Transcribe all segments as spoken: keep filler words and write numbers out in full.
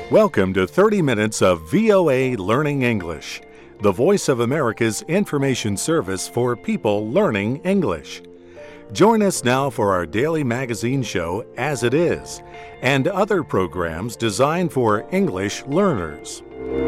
Welcome to thirty minutes of V O A Learning English, the voice of America's information service for people learning English. Join us now for our daily magazine show, As It Is, and other programs designed for English learners.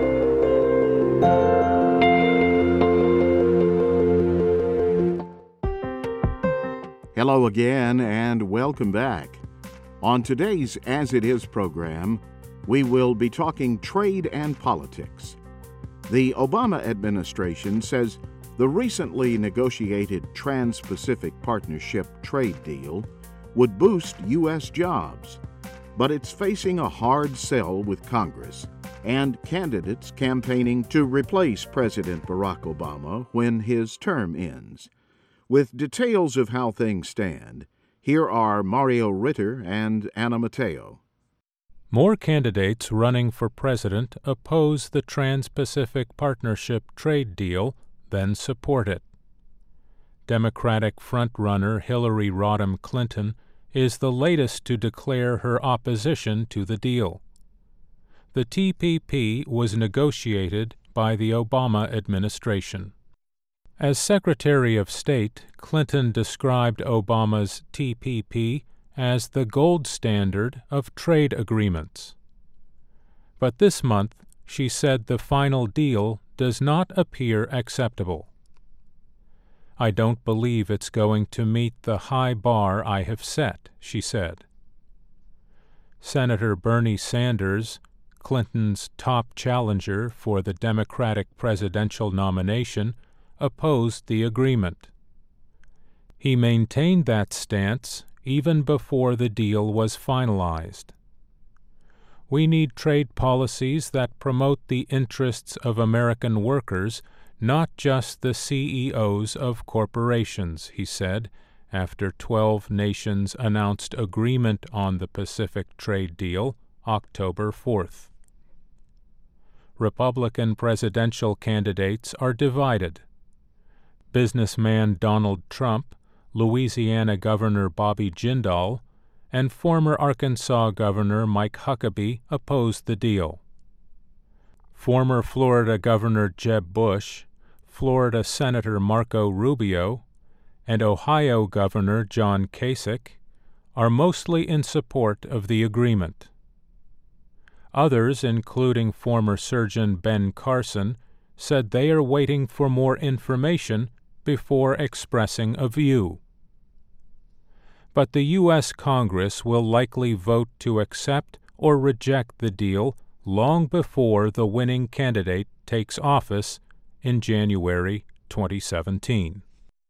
Hello again and welcome back. On today's As It Is program, we will be talking trade and politics. The Obama administration says the recently negotiated Trans-Pacific Partnership trade deal would boost U S jobs, but it's facing a hard sell with Congress and candidates campaigning to replace President Barack Obama when his term ends. With details of how things stand, here are Mario Ritter and Anna Matteo. More candidates running for president oppose the Trans-Pacific Partnership trade deal than support it. Democratic frontrunner Hillary Rodham Clinton is the latest to declare her opposition to the deal. The T P P was negotiated by the Obama administration. As Secretary of State, Clinton described Obama's T P P as the gold standard of trade agreements. But this month, she said the final deal does not appear acceptable. "I don't believe it's going to meet the high bar I have set," she said. Senator Bernie Sanders, Clinton's top challenger for the Democratic presidential nomination, opposed the agreement. He maintained that stance even before the deal was finalized. "We need trade policies that promote the interests of American workers, not just the C E Os of corporations," he said, after twelve nations announced agreement on the Pacific trade deal October fourth. Republican presidential candidates are divided. Businessman Donald Trump, Louisiana Governor Bobby Jindal, and former Arkansas Governor Mike Huckabee opposed the deal. Former Florida Governor Jeb Bush, Florida Senator Marco Rubio, and Ohio Governor John Kasich are mostly in support of the agreement. Others, including former surgeon Ben Carson, said they are waiting for more information before expressing a view. But the U S Congress will likely vote to accept or reject the deal long before the winning candidate takes office in January twenty seventeen.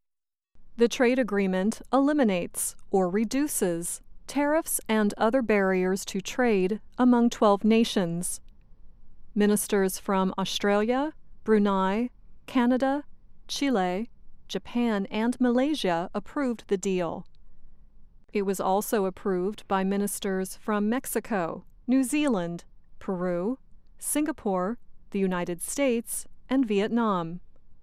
The trade agreement eliminates or reduces tariffs and other barriers to trade among twelve nations. Ministers from Australia, Brunei, Canada, Chile, Japan, and Malaysia approved the deal. It was also approved by ministers from Mexico, New Zealand, Peru, Singapore, the United States, and Vietnam.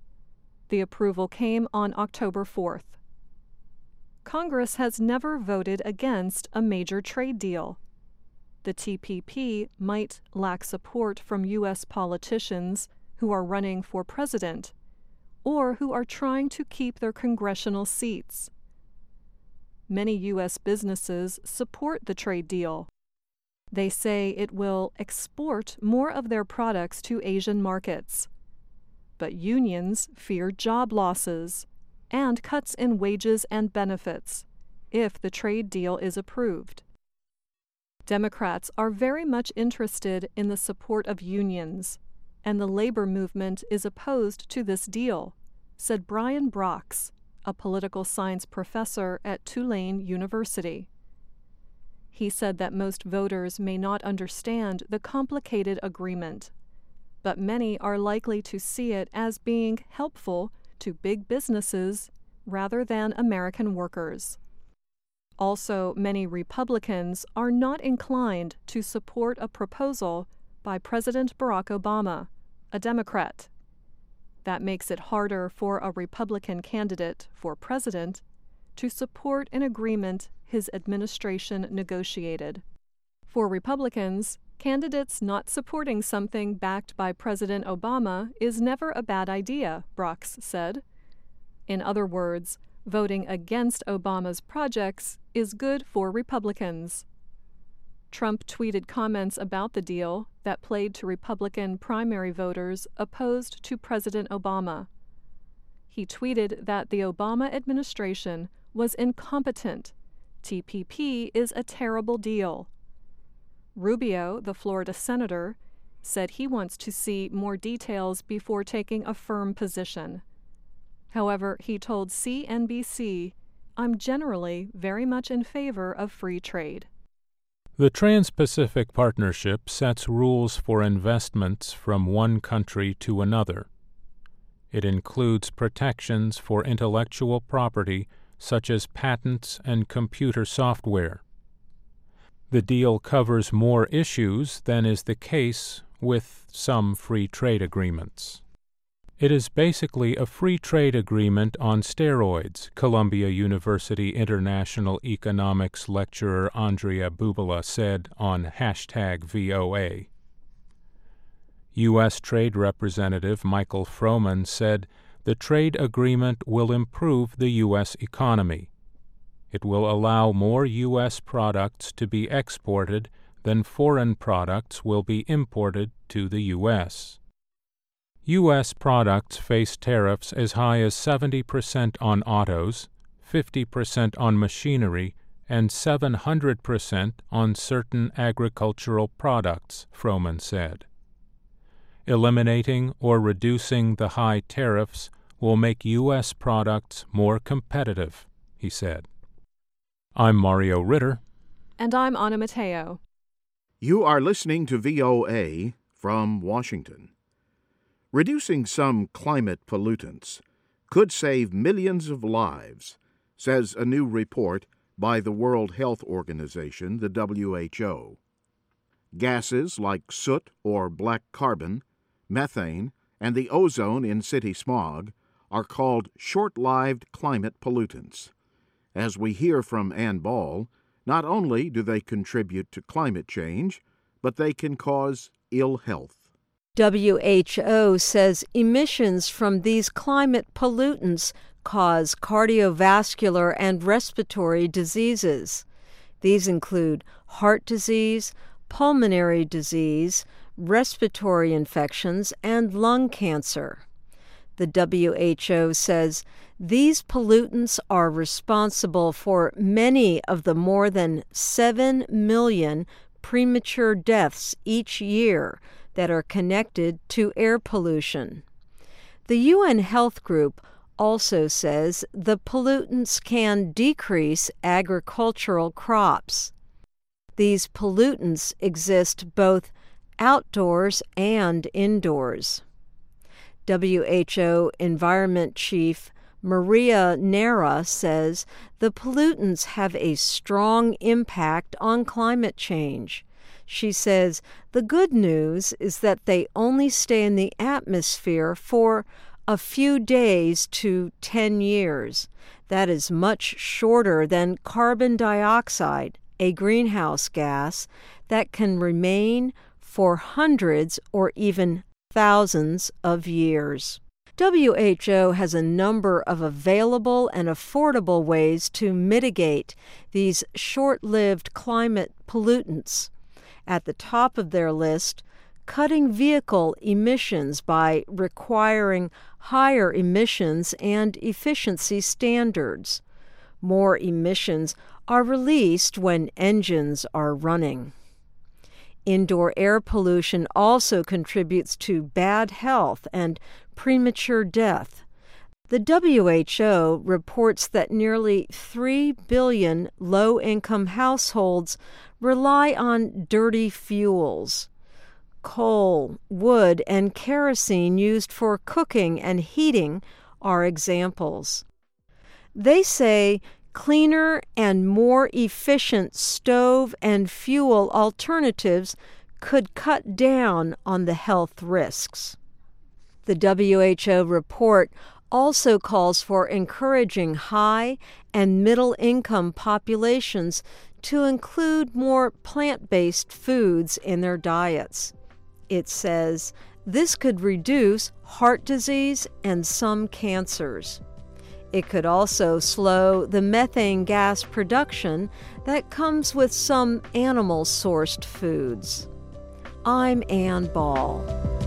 The approval came on October fourth. Congress has never voted against a major trade deal. The T P P might lack support from U S politicians who are running for president or who are trying to keep their congressional seats. Many U S businesses support the trade deal. They say it will export more of their products to Asian markets. But unions fear job losses and cuts in wages and benefits if the trade deal is approved. Democrats are very much interested in the support of unions, and the labor movement is opposed to this deal, said Brian Brox, a political science professor at Tulane University. He said that most voters may not understand the complicated agreement, but many are likely to see it as being helpful to big businesses rather than American workers. Also, many Republicans are not inclined to support a proposal by President Barack Obama, a Democrat. That makes it harder for a Republican candidate for president to support an agreement his administration negotiated. For Republicans, Candidates not supporting something backed by President Obama is never a bad idea, Brox said. In other words, voting against Obama's projects is good for Republicans. Trump tweeted comments about the deal that played to Republican primary voters opposed to President Obama. He tweeted that the Obama administration was incompetent. T P P is a terrible deal. Rubio, the Florida senator, said he wants to see more details before taking a firm position. However, he told C N B C, "I'm generally very much in favor of free trade." The Trans-Pacific Partnership sets rules for investments from one country to another. It includes protections for intellectual property such as patents and computer software. The deal covers more issues than is the case with some free trade agreements. It is basically a free trade agreement on steroids, Columbia University International Economics lecturer Andrea Bubala said on hashtag V O A. U S Trade Representative Michael Froman said the trade agreement will improve the U S economy. It will allow more U S products to be exported than foreign products will be imported to the U S U S products face tariffs as high as seventy percent on autos, fifty percent on machinery, and seven hundred percent on certain agricultural products, Froman said. Eliminating or reducing the high tariffs will make U S products more competitive, he said. I'm Mario Ritter. And I'm Anna Matteo. You are listening to V O A from Washington. Reducing some climate pollutants could save millions of lives, says a new report by the World Health Organization, the W H O. Gases like soot or black carbon, methane, and the ozone in city smog are called short-lived climate pollutants. As we hear from Ann Ball, not only do they contribute to climate change, but they can cause ill health. W H O says emissions from these climate pollutants cause cardiovascular and respiratory diseases. These include heart disease, pulmonary disease, respiratory infections, and lung cancer. The W H O says these pollutants are responsible for many of the more than seven million premature deaths each year that are connected to air pollution. The U N Health Group also says the pollutants can decrease agricultural crops. These pollutants exist both outdoors and indoors. W H O Environment Chief Maria Nera says the pollutants have a strong impact on climate change. She says the good news is that they only stay in the atmosphere for a few days to ten years. That is much shorter than carbon dioxide, a greenhouse gas that can remain for hundreds or even thousands of years. W H O has a number of available and affordable ways to mitigate these short-lived climate pollutants. At the top of their list, cutting vehicle emissions by requiring higher emissions and efficiency standards. More emissions are released when engines are running. Indoor air pollution also contributes to bad health and premature death. The W H O reports that nearly three billion low-income households rely on dirty fuels. Coal, wood, and kerosene used for cooking and heating are examples. They say cleaner and more efficient stove and fuel alternatives could cut down on the health risks. The W H O report also calls for encouraging high and middle-income populations to include more plant-based foods in their diets. It says this could reduce heart disease and some cancers. It could also slow the methane gas production that comes with some animal-sourced foods. I'm Ann Ball.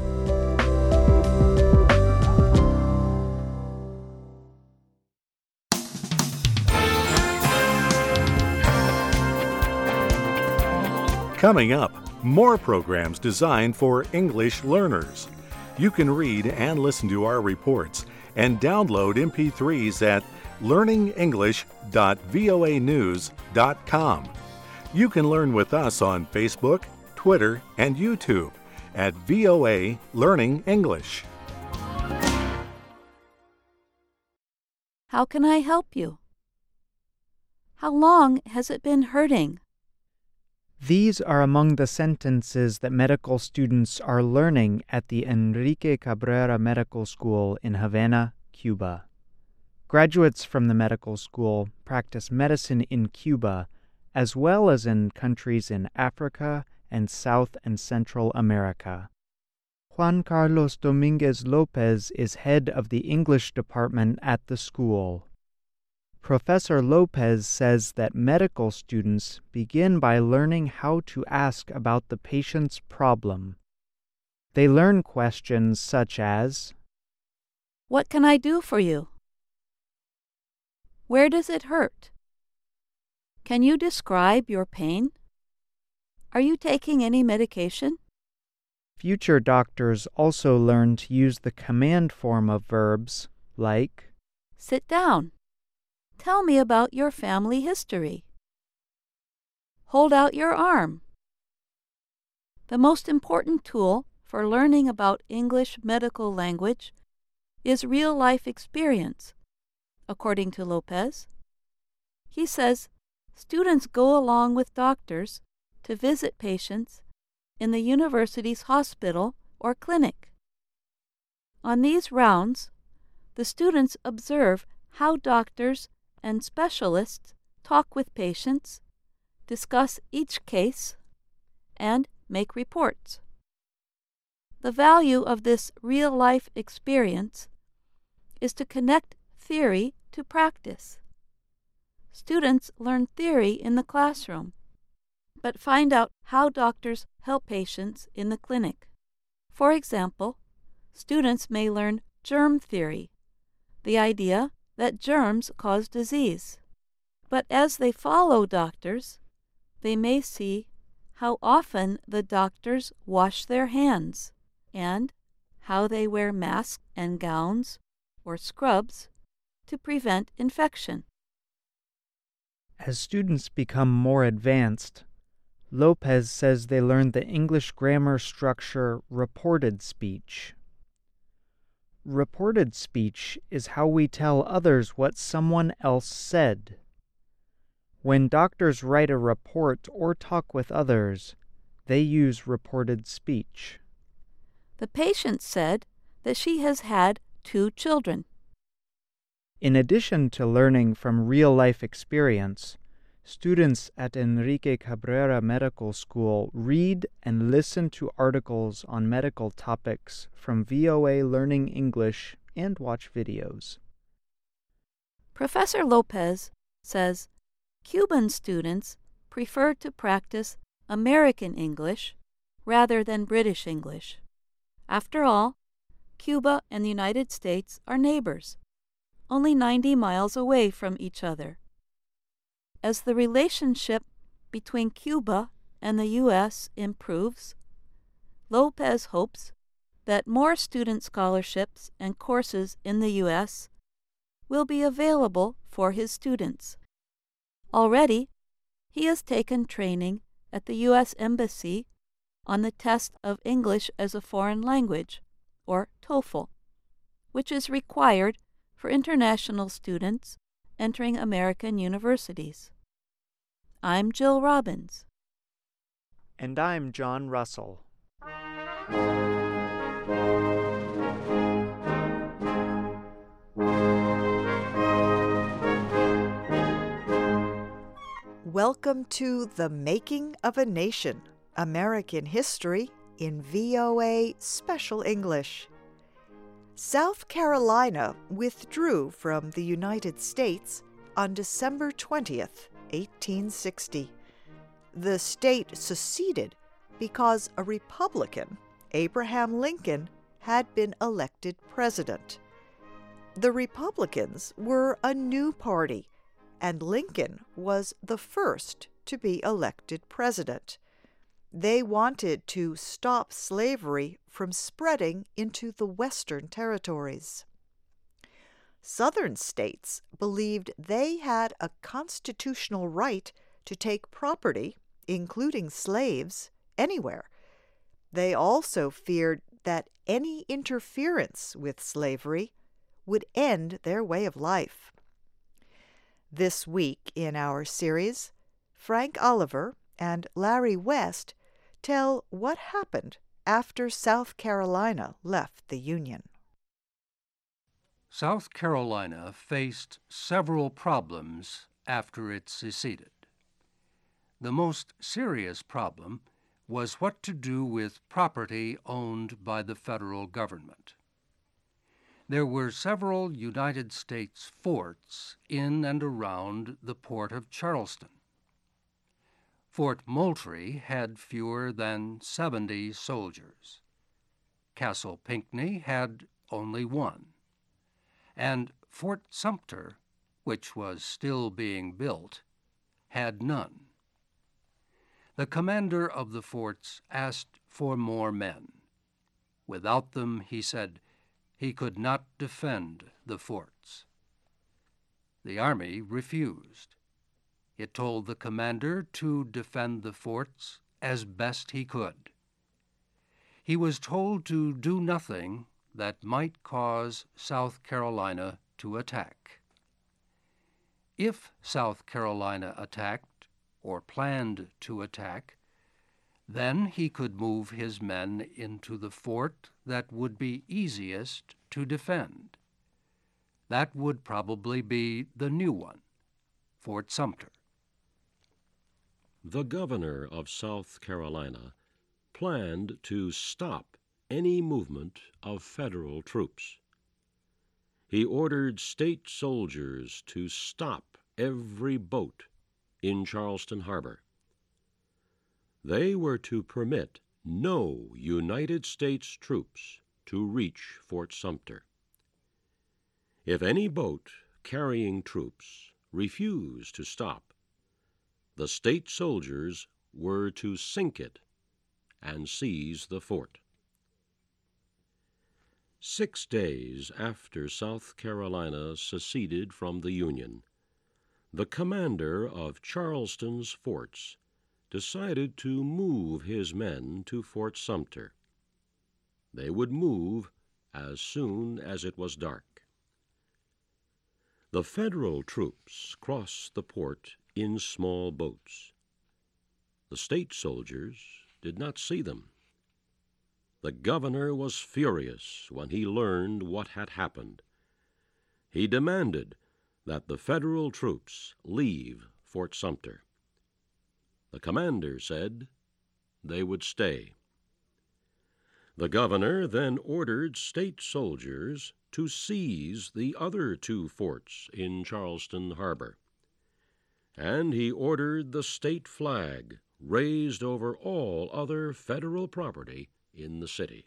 Coming up, more programs designed for English learners. You can read and listen to our reports and download M P threes at learning english dot voa news dot com. You can learn with us on Facebook, Twitter, and YouTube at V O A Learning English. How can I help you? How long has it been hurting? These are among the sentences that medical students are learning at the Enrique Cabrera Medical School in Havana, Cuba. Graduates from the medical school practice medicine in Cuba, as well as in countries in Africa and South and Central America. Juan Carlos Dominguez Lopez is head of the English department at the school. Professor Lopez says that medical students begin by learning how to ask about the patient's problem. They learn questions such as, "What can I do for you? Where does it hurt? Can you describe your pain? Are you taking any medication?" Future doctors also learn to use the command form of verbs like, "Sit down. Tell me about your family history. Hold out your arm." The most important tool for learning about English medical language is real-life experience, according to Lopez. He says students go along with doctors to visit patients in the university's hospital or clinic. On these rounds, the students observe how doctors and specialists talk with patients, discuss each case, and make reports. The value of this real-life experience is to connect theory to practice. Students learn theory in the classroom, but find out how doctors help patients in the clinic. For example, students may learn germ theory, the idea that germs cause disease. But as they follow doctors, they may see how often the doctors wash their hands and how they wear masks and gowns or scrubs to prevent infection. as students become more advanced, Lopez says they learn the English grammar structure reported speech. Reported speech is how we tell others what someone else said. When doctors write a report or talk with others, they use reported speech. The patient said that she has had two children. In addition to learning from real-life experience, students at Enrique Cabrera Medical School read and listen to articles on medical topics from V O A Learning English and watch videos. Professor Lopez says Cuban students prefer to practice American English rather than British English. After all, Cuba and the United States are neighbors, only ninety miles away from each other. As the relationship between Cuba and the U S improves, Lopez hopes that more student scholarships and courses in the U S will be available for his students. Already, he has taken training at the U S Embassy on the test of English as a foreign language, or TOEFL, which is required for international students entering American universities. I'm Jill Robbins. And I'm John Russell. Welcome to The Making of a Nation, American History in V O A Special English. South Carolina withdrew from the United States on December twentieth, eighteen sixty. The state seceded because a Republican, Abraham Lincoln, had been elected president. The Republicans were a new party, and Lincoln was the first to be elected president. They wanted to stop slavery from spreading into the Western territories. Southern states believed they had a constitutional right to take property, including slaves, anywhere. They also feared that any interference with slavery would end their way of life. This week in our series, Frank Oliver and Larry West tell what happened after South Carolina left the Union. South Carolina faced several problems after it seceded. The most serious problem was what to do with property owned by the federal government. There were several United States forts in and around the port of Charleston. Fort Moultrie had fewer than seventy soldiers. Castle Pinckney had only one. And Fort Sumter, which was still being built, had none. The commander of the forts asked for more men. Without them, he said, he could not defend the forts. The army refused. It told the commander to defend the forts as best he could. He was told to do nothing that might cause South Carolina to attack. If South Carolina attacked or planned to attack, then he could move his men into the fort that would be easiest to defend. That would probably be the new one, Fort Sumter. The governor of South Carolina planned to stop any movement of federal troops. He ordered state soldiers to stop every boat in Charleston Harbor. They were to permit no United States troops to reach Fort Sumter. If any boat carrying troops refused to stop, the state soldiers were to sink it and seize the fort. Six days after South Carolina seceded from the Union, the commander of Charleston's forts decided to move his men to Fort Sumter. They would move as soon as it was dark. The Federal troops crossed the port in small boats. The state soldiers did not see them. The governor was furious when he learned what had happened. He demanded that the Federal troops leave Fort Sumter. The commander said they would stay. The governor then ordered state soldiers to seize the other two forts in Charleston Harbor, and he ordered the state flag raised over all other federal property in the city.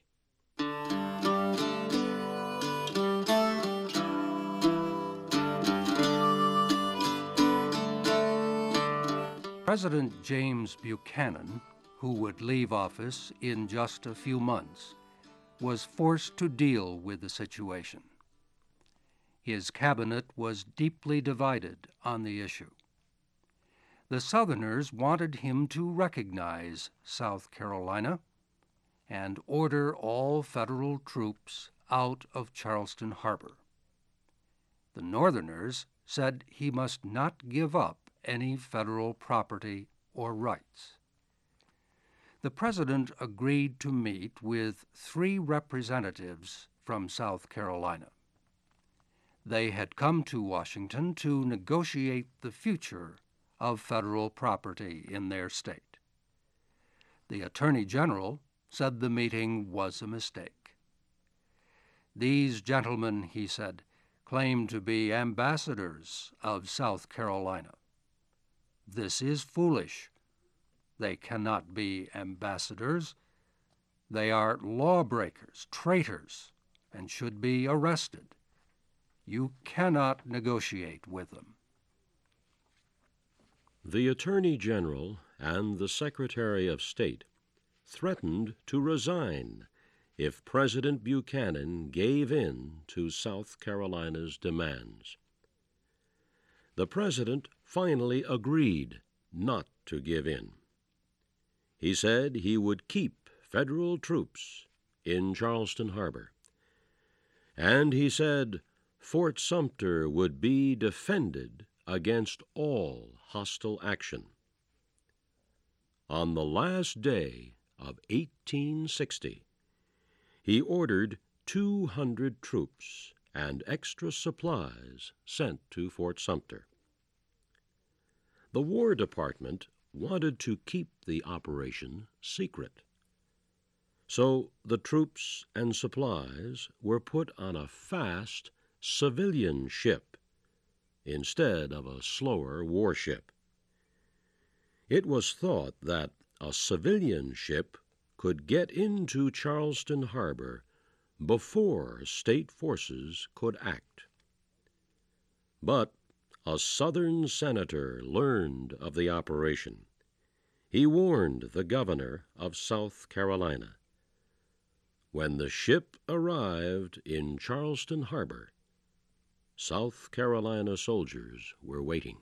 President James Buchanan, who would leave office in just a few months, was forced to deal with the situation. His cabinet was deeply divided on the issue. The Southerners wanted him to recognize South Carolina and order all federal troops out of Charleston Harbor. The Northerners said he must not give up any federal property or rights. The President agreed to meet with three representatives from South Carolina. They had come to Washington to negotiate the future of federal property in their state. The Attorney General said the meeting was a mistake. These gentlemen, he said, claim to be ambassadors of South Carolina. This is foolish. They cannot be ambassadors. They are lawbreakers, traitors, and should be arrested. You cannot negotiate with them. The Attorney General and the Secretary of State threatened to resign if President Buchanan gave in to South Carolina's demands. The President finally agreed not to give in. He said he would keep federal troops in Charleston Harbor, and he said Fort Sumter would be defended against all hostile action. On the last day of eighteen sixty, he ordered two hundred troops and extra supplies sent to Fort Sumter. The War Department wanted to keep the operation secret, so the troops and supplies were put on a fast civilian ship instead of a slower warship. It was thought that a civilian ship could get into Charleston Harbor before state forces could act. But a Southern senator learned of the operation. He warned the governor of South Carolina. When the ship arrived in Charleston Harbor, South Carolina soldiers were waiting.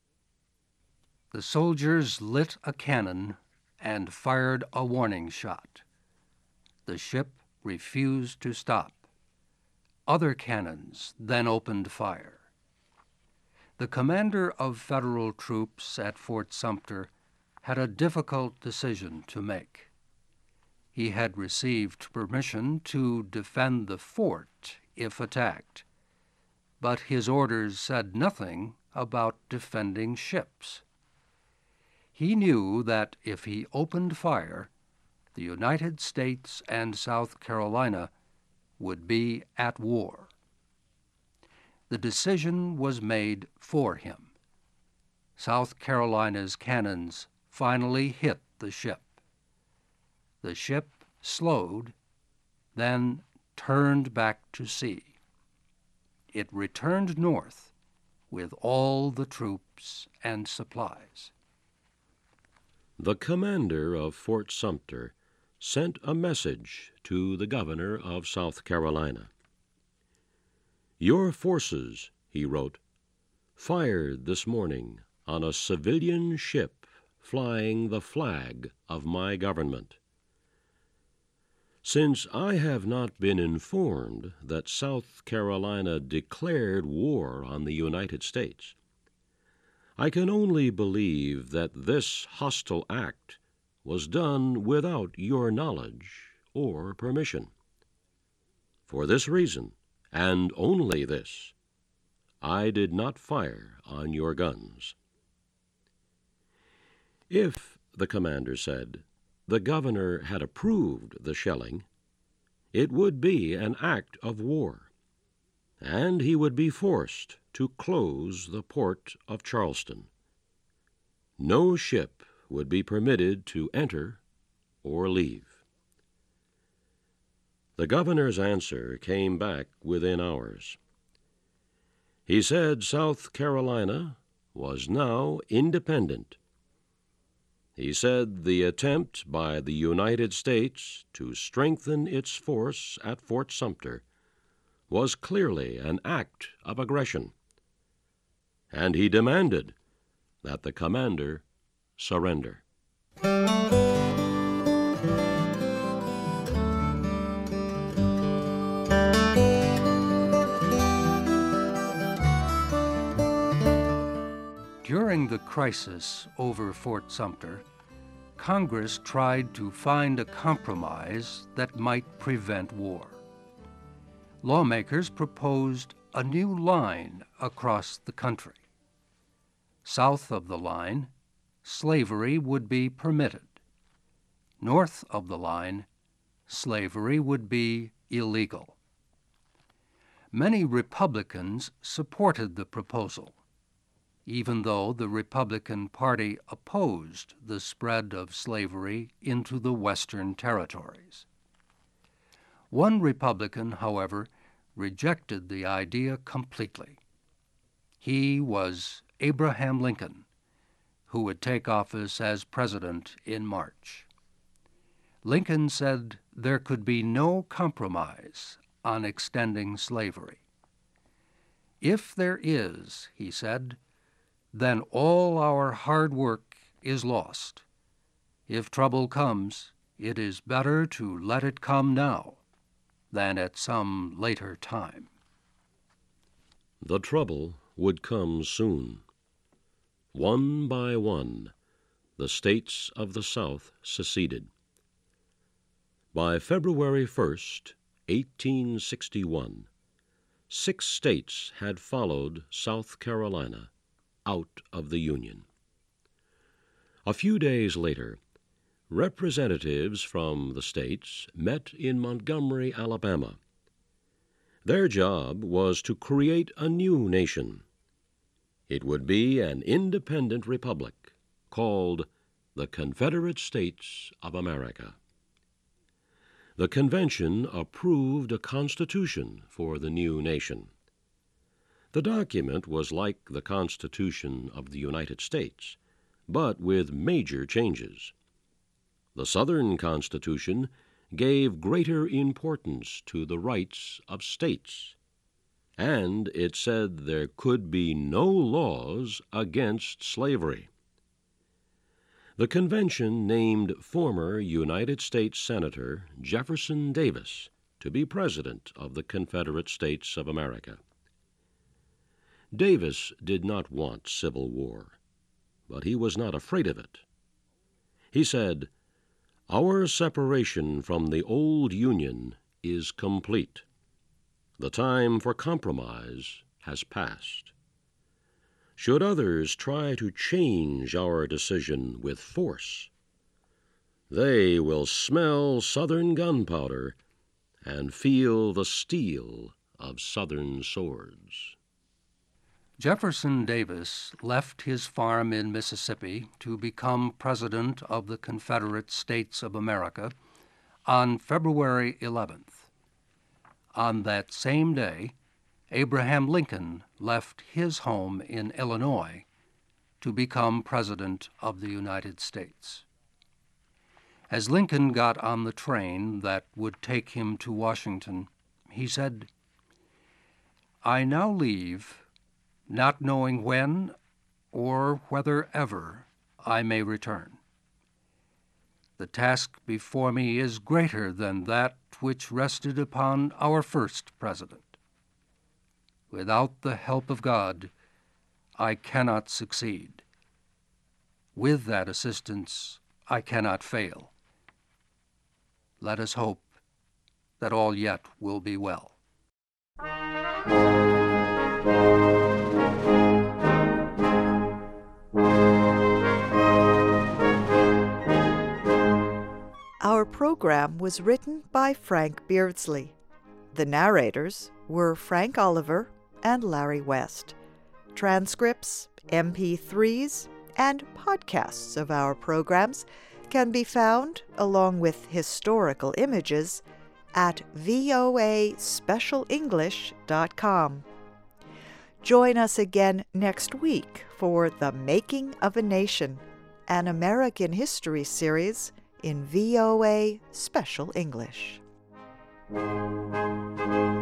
The soldiers lit a cannon and fired a warning shot. The ship refused to stop. Other cannons then opened fire. The commander of federal troops at Fort Sumter had a difficult decision to make. He had received permission to defend the fort if attacked, but his orders said nothing about defending ships. He knew that if he opened fire, the United States and South Carolina would be at war. The decision was made for him. South Carolina's cannons finally hit the ship. The ship slowed, then turned back to sea. It returned north with all the troops and supplies. The commander of Fort Sumter sent a message to the governor of South Carolina. "Your forces," he wrote, "fired this morning on a civilian ship flying the flag of my government. Since I have not been informed that South Carolina declared war on the United States, I can only believe that this hostile act was done without your knowledge or permission. For this reason, and only this, I did not fire on your guns." If, the commander said, the governor had approved the shelling, it would be an act of war, and he would be forced to close the port of Charleston. No ship would be permitted to enter or leave. The governor's answer came back within hours. He said South Carolina was now independent. He said the attempt by the United States to strengthen its force at Fort Sumter was clearly an act of aggression, and he demanded that the commander surrender. During the crisis over Fort Sumter, Congress tried to find a compromise that might prevent war. Lawmakers proposed a new line across the country. South of the line, slavery would be permitted. North of the line, slavery would be illegal. Many Republicans supported the proposal, even though the Republican Party opposed the spread of slavery into the Western territories. One Republican, however, rejected the idea completely. He was Abraham Lincoln, who would take office as president in March. Lincoln said there could be no compromise on extending slavery. If there is, he said, then all our hard work is lost. If trouble comes, it is better to let it come now than at some later time. The trouble would come soon. One by one, the states of the South seceded. By February first, eighteen sixty-one, six states had followed South Carolina out of the Union. A few days later, representatives from the states met in Montgomery, Alabama. Their job was to create a new nation. It would be an independent republic called the Confederate States of America. The convention approved a constitution for the new nation. The document was like the Constitution of the United States, but with major changes. The Southern Constitution gave greater importance to the rights of states, and it said there could be no laws against slavery. The convention named former United States Senator Jefferson Davis to be President of the Confederate States of America. Davis did not want civil war, but he was not afraid of it. He said, "Our separation from the old Union is complete. The time for compromise has passed. Should others try to change our decision with force, they will smell Southern gunpowder and feel the steel of Southern swords." Jefferson Davis left his farm in Mississippi to become President of the Confederate States of America on February eleventh. On that same day, Abraham Lincoln left his home in Illinois to become President of the United States. As Lincoln got on the train that would take him to Washington, he said, "I now leave, not knowing when or whether ever I may return. The task before me is greater than that which rested upon our first president. Without the help of God, I cannot succeed. With that assistance, I cannot fail. Let us hope that all yet will be well." Our program was written by Frank Beardsley. The narrators were Frank Oliver and Larry West. Transcripts, M P threes, and podcasts of our programs can be found, along with historical images, at v o a special english dot com. Join us again next week for The Making of a Nation, an American history series in V O A Special English.